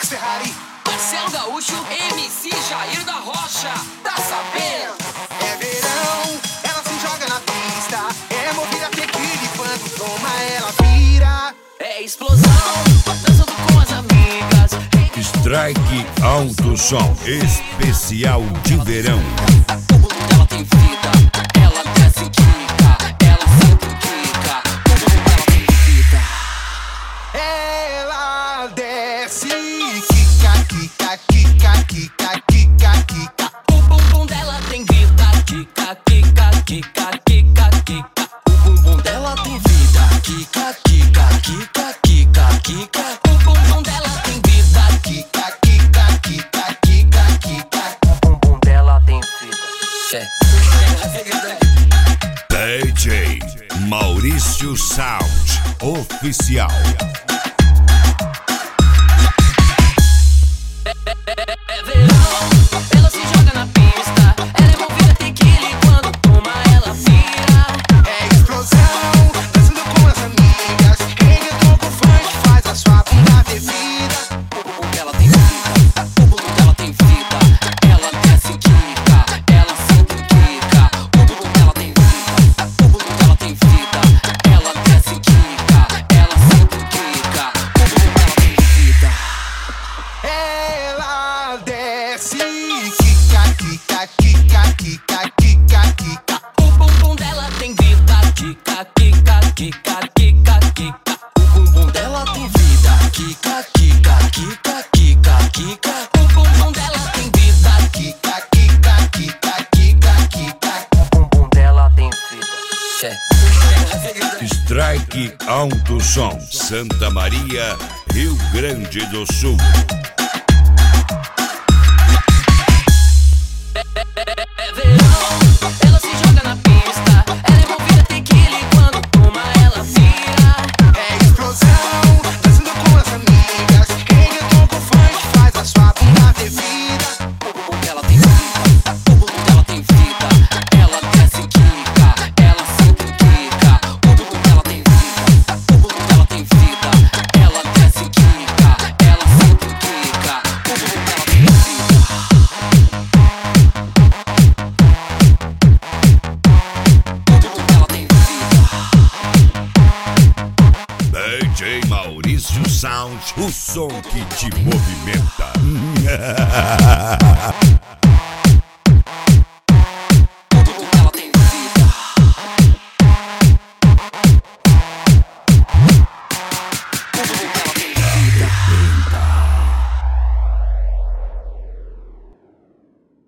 Alex Ferrari, Marcelo Gaúcho, MC Jair da Rocha. Tá sabendo? é verão, ela se joga na pista. É movida tequila e quando toma ela vira. É explosão, dançando com as amigas. Strike Alto Som especial de verão. O bumbum dela tem fita, ela desce quica, ela senta quica. O bumbum dela tem fita. Ela desce, quica, quica, quica, quica, quica, quica. O bumbum dela tem vida, quica, quica, quica, quica, quica. O bumbum dela tem vida, quica, quica, quica, quica, quica. O bumbum dela tem vida, Quica, quica, quica, quica, quica. o bumbum dela tem vida. DJ Maurício Sound Oficial. É verão, ela se joga na pista. Ela é movida tequila e quando toma ela vira. É explosão, dançando com as amigas. Reggaeton com funk faz a sua bunda bebida. O bumbum dela tem fita, o bumbum dela tem fita. Ela desce quica, ela senta quica. O bumbum dela tem fita, o bumbum dela tem fita. Ela desce quica, ela senta quica. O bumbum dela tem fita. Ela desce, quica, quica, quica, quica, quica, quica. O bumbum dela tem vida, quica, quica, quica, quica, quica. O bumbum dela tem vida, quica, quica, quica, quica, quica. O bumbum dela tem vida, Quica, quica, quica, quica, quica. o bumbum dela tem vida. Strike Alto Som, Santa Maria, Rio Grande do Sul. É verão, ela se joga na pista. Ela é movida tequila e quando toma ela vira. É explosão, dançando com as amigas. Reggaeton com funk faz a sua bunda bebida. O bumbum dela tem fita, o bumbum dela tem fita. Ela desce quica, ela senta quica. O bumbum dela tem fita, o bumbum dela tem fita. Ela desce quica, ela senta quica. O bumbum dela tem fita. O bumbum dela tem fita. DJ Maurício Sound, o som que te movimenta.